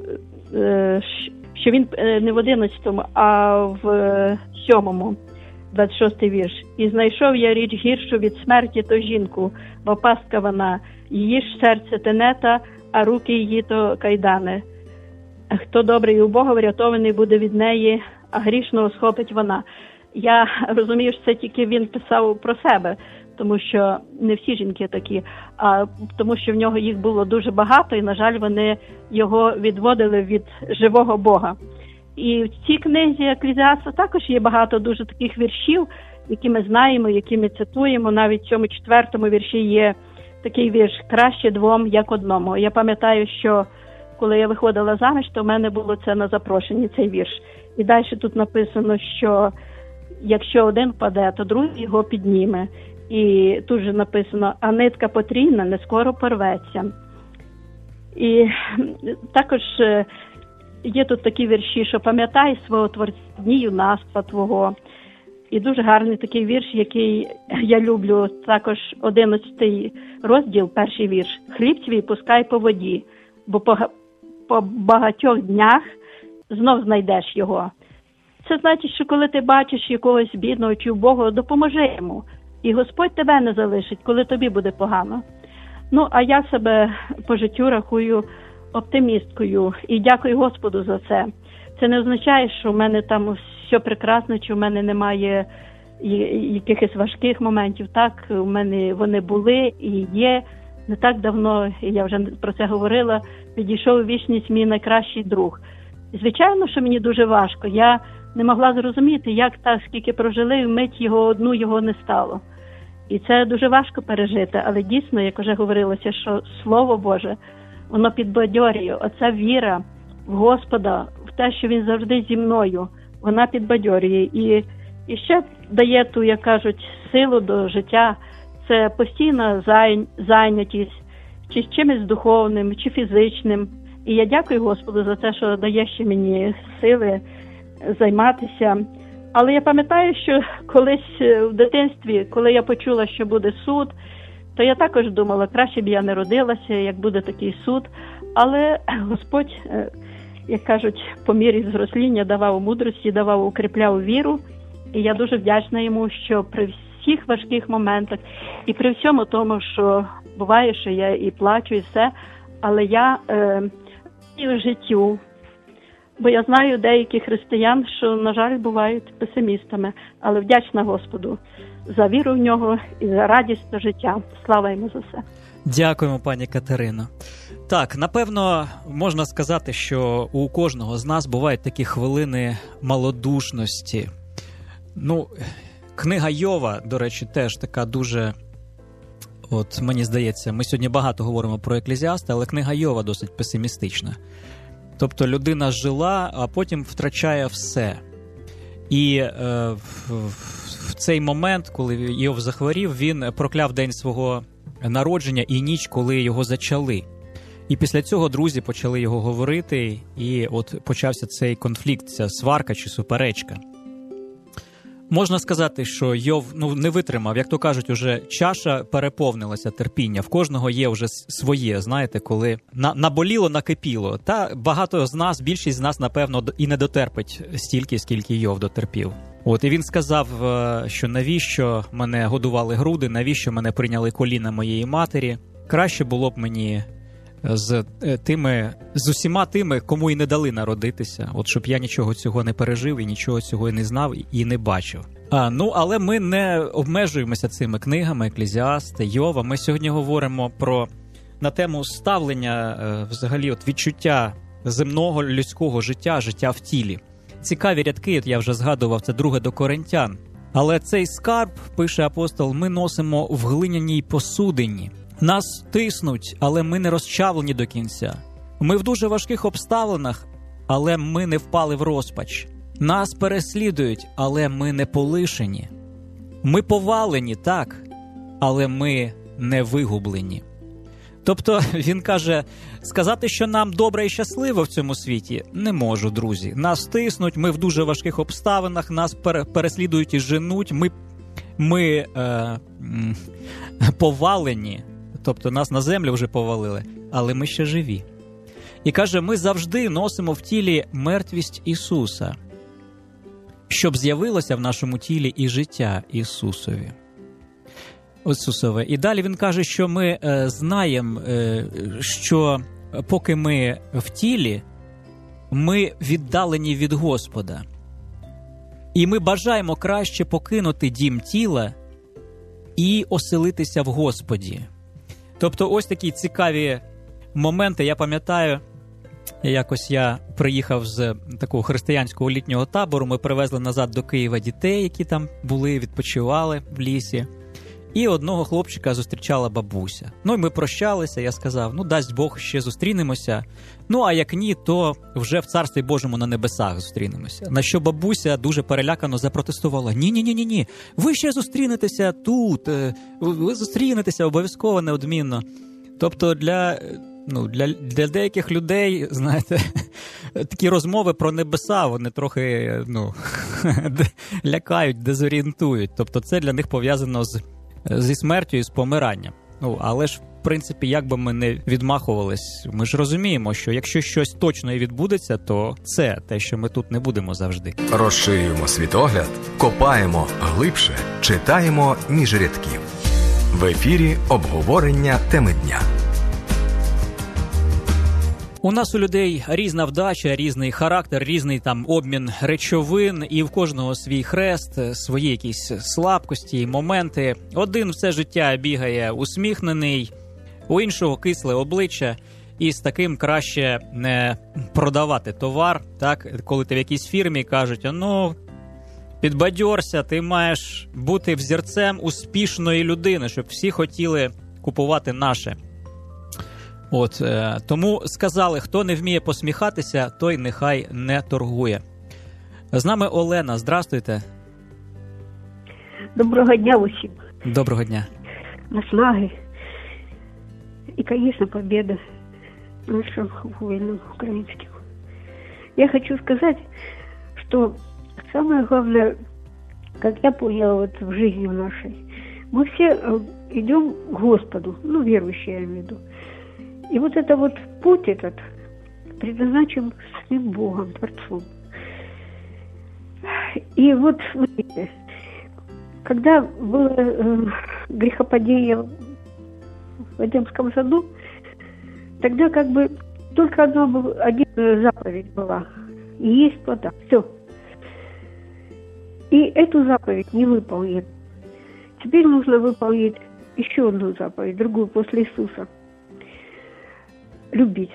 що він не в одинадцятому, а в сьомому, двадцять шостий вірш. «І знайшов я річ гіршу від смерті то жінку, бо пастка вона, її ж серце тенета, а руки її то кайдани. Хто добрий у Бога, врятований буде від неї, а грішного схопить вона». Я розумію, що це тільки він писав про себе, тому що не всі жінки такі, а тому що в нього їх було дуже багато, і, на жаль, вони його відводили від живого Бога. І в цій книзі Еклезіаста також є багато дуже таких віршів, які ми знаємо, які ми цитуємо. Навіть в цьому четвертому вірші є такий вірш «Краще двом, як одному». Я пам'ятаю, що коли я виходила заміж, то в мене було це на запрошенні, цей вірш. І далі тут написано, що якщо один впаде, то другий його підніме. І тут же написано: «А нитка потрійна не скоро порветься». І також є тут такі вірші, що «Пам'ятай свого Творця дні юнацтва твого». І дуже гарний такий вірш, який я люблю, також одинадцятий розділ, перший вірш. «Хліб свій пускай по воді, бо по, по багатьох днях знов знайдеш його». Це значить, що коли ти бачиш якогось бідного чи убогого, допоможи йому. І Господь тебе не залишить, коли тобі буде погано. Ну, а я себе по життю рахую оптимісткою. І дякую Господу за це. Це не означає, що в мене там все прекрасно, чи в мене немає якихось важких моментів. Так, у мене вони були і є. Не так давно, я вже про це говорила, підійшов у вічність мій найкращий друг. Звичайно, що мені дуже важко. Я не могла зрозуміти, як так, скільки прожили, вмить його одну, його не стало. І це дуже важко пережити, але дійсно, як вже говорилося, що Слово Боже, воно підбадьорює. Оця віра в Господа, в те, що Він завжди зі мною, вона підбадьорює. І, і ще дає ту, як кажуть, силу до життя. Це постійна зайнятість, чи з чимось духовним, чи фізичним. І я дякую Господу за те, що дає ще мені сили займатися. Але я пам'ятаю, що колись в дитинстві, коли я почула, що буде суд, то я також думала, краще б я не родилася, як буде такий суд. Але Господь, як кажуть, по мірі зросління давав мудрості, давав, укріпляв віру. І я дуже вдячна йому, що при всіх важких моментах і при всьому тому, що буває, що я і плачу, і все, але я е, в життю. Бо я знаю деяких християн, що, на жаль, бувають песимістами, але вдячна Господу за віру в нього і за радість до життя. Слава йому за все. Дякуємо, пані Катерино. Так, напевно, можна сказати, що у кожного з нас бувають такі хвилини малодушності. Ну, книга Йова, до речі, теж така дуже, от мені здається, ми сьогодні багато говоримо про Еклезіаста, але книга Йова досить песимістична. Тобто людина жила, а потім втрачає все. І е, в, в цей момент, коли Йов захворів, він прокляв день свого народження і ніч, коли його зачали. І після цього друзі почали його говорити, і от почався цей конфлікт, ця сварка чи суперечка. Можна сказати, що Йов ну, не витримав, як то кажуть, уже чаша переповнилася терпіння. В кожного є вже своє, знаєте, коли на, наболіло, накипіло. Та багато з нас, більшість з нас, напевно, і не дотерпить стільки, скільки Йов дотерпів. От, і він сказав, що навіщо мене годували груди, навіщо мене прийняли коліна моєї матері. Краще було б мені з тими, з усіма тими, кому і не дали народитися. От щоб я нічого цього не пережив і нічого цього і не знав і не бачив. А, ну, але ми не обмежуємося цими книгами, Еклезіаст, Йова. Ми сьогодні говоримо про, на тему ставлення, взагалі, от відчуття земного людського життя, життя в тілі. Цікаві рядки, от я вже згадував, це друге до Коринтян. Але цей скарб, пише апостол, ми носимо в глиняній посудині. Нас тиснуть, але ми не розчавлені до кінця. Ми в дуже важких обставинах, але ми не впали в розпач. Нас переслідують, але ми не полишені. Ми повалені, так, але ми не вигублені. Тобто, він каже, сказати, що нам добре і щасливо в цьому світі, не можу, друзі. Нас тиснуть, ми в дуже важких обставинах, нас переслідують і женуть, ми, ми е, повалені. Тобто нас на землю вже повалили, але ми ще живі. І каже, ми завжди носимо в тілі мертвість Ісуса, щоб з'явилося в нашому тілі і життя Ісусові. Ісусове. І далі він каже, що ми е, знаємо, е, що поки ми в тілі, ми віддалені від Господа. І ми бажаємо краще покинути дім тіла і оселитися в Господі. Тобто ось такі цікаві моменти. Я пам'ятаю, якось я приїхав з такого християнського літнього табору, ми привезли назад до Києва дітей, які там були, відпочивали в лісі. І одного хлопчика зустрічала бабуся. Ну, і ми прощалися, я сказав, ну, дасть Бог, ще зустрінемося. Ну, а як ні, то вже в Царстві Божому на небесах зустрінемося. На що бабуся дуже перелякано запротестувала. Ні-ні-ні-ні, ви ще зустрінетеся тут, ви зустрінетеся обов'язково неодмінно. Тобто для, ну, для, для деяких людей, знаєте, такі розмови про небеса, вони трохи, ну, лякають, дезорієнтують. Тобто це для них пов'язано з зі смертю і з помиранням. Ну, але ж, в принципі, як би ми не відмахувались, ми ж розуміємо, що якщо щось точно і відбудеться, то це те, що ми тут не будемо завжди. Розширюємо світогляд, копаємо глибше, читаємо між рядків. В ефірі обговорення теми дня. У нас у людей різна вдача, різний характер, різний там обмін речовин, і в кожного свій хрест, свої якісь слабкості, моменти. Один все життя бігає усміхнений, у іншого кисле обличчя, і з таким краще не продавати товар, так? Коли ти в якійсь фірмі кажуть, ну, підбадьорся, ти маєш бути взірцем успішної людини, щоб всі хотіли купувати наше. От, е, тому сказали, хто не вміє посміхатися, той нехай не торгує. З нами Олена, здрастуйте. Доброго дня усім. Доброго дня. Наснаги. И, конечно, победа нашим воинам украинским. Я хочу сказать, что самое главное, как я поняла вот в жизни нашей, мы все идем к Господу, ну, верующие, я имею в виду. И вот это вот путь этот предназначен самим Богом, Творцом. И вот, смотрите, когда было э, грехопадение в Эдемском саду, тогда как бы только одна, один заповедь была – есть плода. Все. И эту заповедь не выполнили. Теперь нужно выполнить еще одну заповедь, другую после Иисуса. Любить.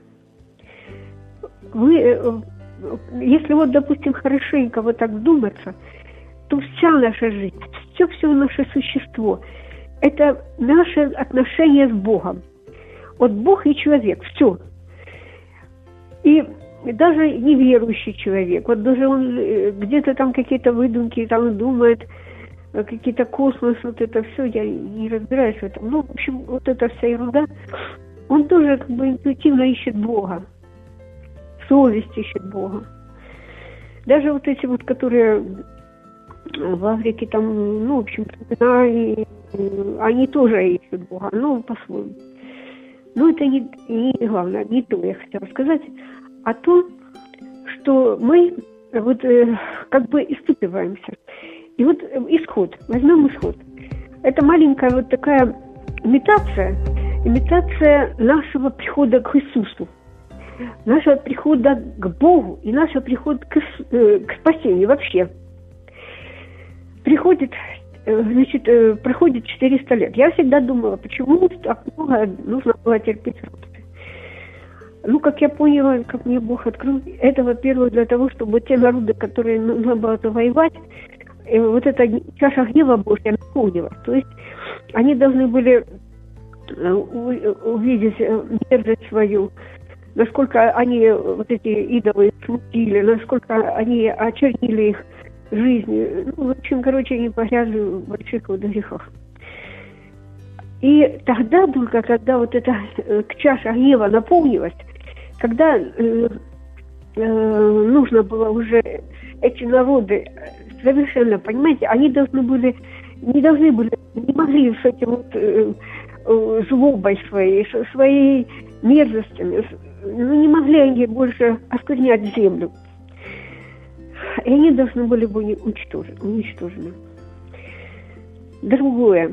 Вы, если вот, допустим, хорошенько вот так вдуматься, то вся наша жизнь, все-все наше существо – это наше отношение с Богом. Вот Бог и человек, все. И даже неверующий человек, вот даже он где-то там какие-то выдумки там думает, какие-то космос, вот это все, я не разбираюсь в этом. Ну, в общем, вот эта вся ерунда. он тоже как бы интуитивно ищет Бога. Совесть ищет Бога. Даже вот эти вот, которые в Африке там, ну, в общем, они тоже ищут Бога, ну, по-своему. Но это не, не главное, не то я хотела сказать, а то, что мы вот э, как бы испытываемся. И вот исход, возьмем исход. Это маленькая вот такая имитация, имитация нашего прихода к Иисусу, нашего прихода к Богу и нашего прихода к, э, к спасению вообще. Приходит, э, значит, э, проходит четыреста лет. Я всегда думала, почему так много нужно было терпеть роды. Ну, как я поняла, как мне Бог открыл, это, во-первых, для того, чтобы те народы, которые нужно было завоевать, э, вот эта чаша гнева Божья наполнилась. То есть они должны были э, увидеть э, мерзость свою, насколько они вот эти идолы смутили, насколько они очернили их жизнь. Ну, в общем, короче, они погрязли в больших вот грехах. И тогда только, когда вот эта э, чаша гнева наполнилась, когда э, э, нужно было уже эти народы совершенно, понимаете, они должны были, не должны были, не могли с этим вот э, э, злобой своей, со своей мерзостями, ну, не могли они больше осквернять землю. И они должны были быть уничтожены. уничтожены. Другое.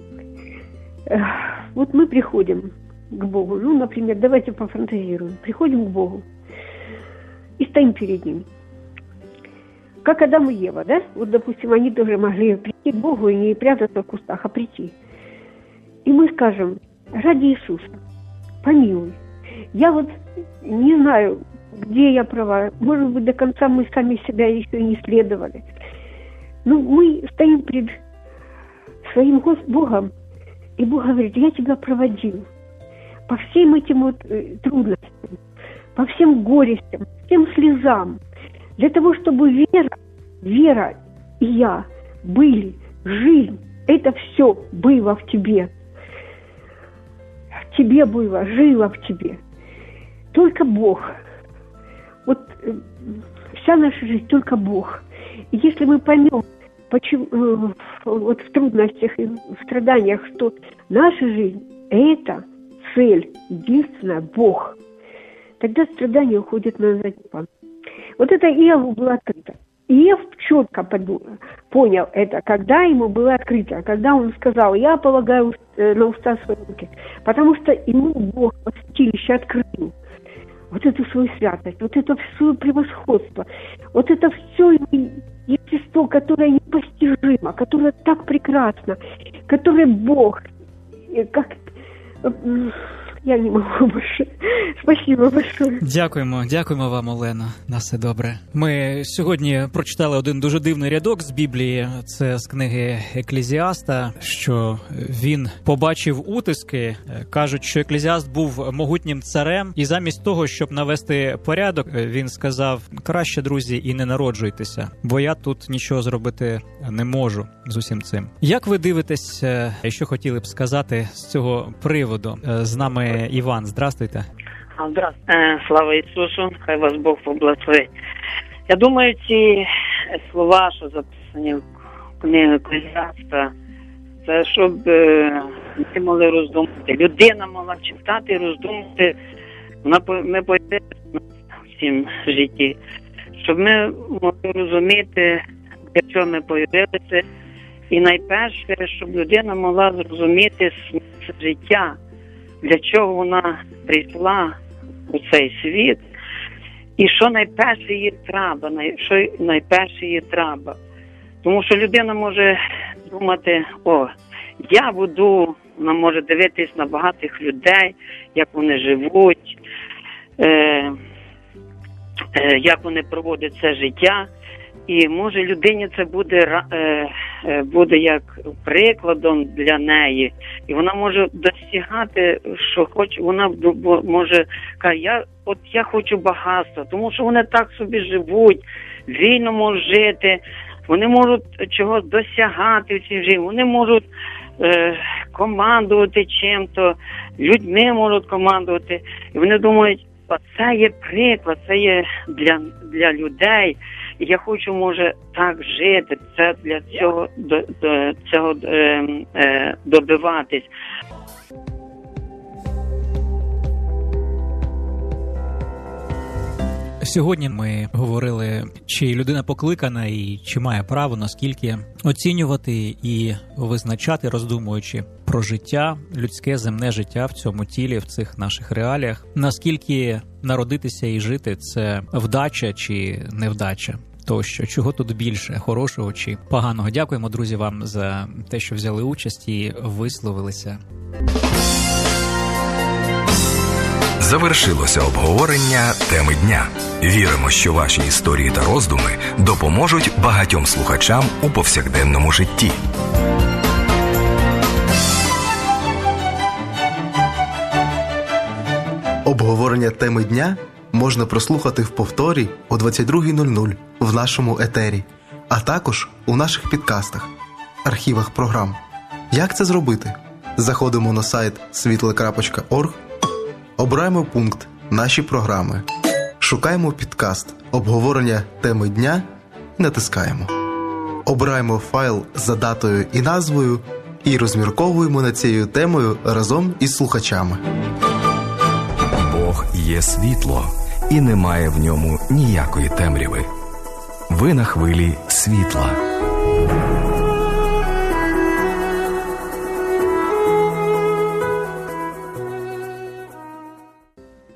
Вот мы приходим к Богу. Ну, например, давайте пофантазируем. Приходим к Богу и стоим перед Ним. Как Адам и Ева, да? Вот, допустим, они тоже могли прийти к Богу и не прятаться в кустах, а прийти. И мы скажем: ради Иисуса, помилуй. Я вот не знаю, где я права. Может быть, до конца мы сами себя еще и не исследовали. Но мы стоим перед своим Богом, и Бог говорит: я тебя проводил по всем этим вот э, трудностям, по всем горестям, всем слезам, для того, чтобы вера, вера и я были, жизнь, это все было в тебе. В тебе было, жило в тебе. Только Бог. Вот э, вся наша жизнь только Бог. И если мы поймем, почему, э, вот в трудностях и в страданиях, что наша жизнь – это цель, единственная Бог, тогда страдания уходят на задний план. Вот это Иову было открыто. Иов четко понял это, когда ему было открыто, когда он сказал: я полагаю на уста свои руки, потому что ему Бог во святилище открыл вот эту свою святость, вот это свое превосходство, вот это все естество, которое непостижимо, которое так прекрасно, которое Бог, как... Я не можу більше. Спасибо большое. Дякуємо, дякуємо вам, Олено. На все добре. Ми сьогодні прочитали один дуже дивний рядок з Біблії. Це з книги Еклезіаста, що він побачив утиски. Кажуть, що Еклезіаст був могутнім царем, і замість того, щоб навести порядок, він сказав: краще, друзі, і не народжуйтеся, бо я тут нічого зробити не можу з усім цим. Як ви дивитесь, і що хотіли б сказати з цього приводу? З нами Іван, здравствуйте. Здравствуйте. Слава Ісусу, хай вас Бог поблагословить. Я думаю, ці слова, що записані в книгі Еклезіаста, це щоб ми могли роздумати. Людина могла читати і роздумати, вона, ми появилися в цім житті, щоб ми могли розуміти, для чого ми появилися. І найперше, щоб людина могла зрозуміти смисл життя, для чого вона прийшла у цей світ, і що найперше їй треба, що найперше їй треба. Тому що людина може думати: о, я буду, вона може дивитись на багатих людей, як вони живуть, е, е, як вони проводять це життя. І може людині це буде, е, буде як прикладом для неї. І вона може досягати, що хоче. Вона може каже: я, от я хочу багатства, тому що вони так собі живуть, вільно можуть жити, вони можуть чогось досягати в цій житті, вони можуть е, командувати чим-то, людьми можуть командувати. І вони думають, оце є приклад, це є для, для людей. І я хочу, може, так жити, це для цього, до, до, цього е, е, добиватись. Сьогодні ми говорили, чи людина покликана і чи має право, наскільки оцінювати і визначати, роздумуючи про життя, людське земне життя в цьому тілі, в цих наших реаліях, наскільки народитися і жити – це вдача чи невдача. Тощо, чого тут більше, хорошого чи поганого. Дякуємо, друзі, вам за те, що взяли участь і висловилися. Завершилося обговорення теми дня. Віримо, що ваші історії та роздуми допоможуть багатьом слухачам у повсякденному житті. Обговорення теми дня можна прослухати в повторі о двадцять друга нуль нуль в нашому етері, а також у наших підкастах, архівах програм. Як це зробити? Заходимо на сайт світле крапочка орг, обираємо пункт «Наші програми», шукаємо підкаст «Обговорення теми дня» і натискаємо. Обираємо файл за датою і назвою і розмірковуємо над цією темою разом із слухачами. Бог є світло, і немає в ньому ніякої темряви. Ви на хвилі світла.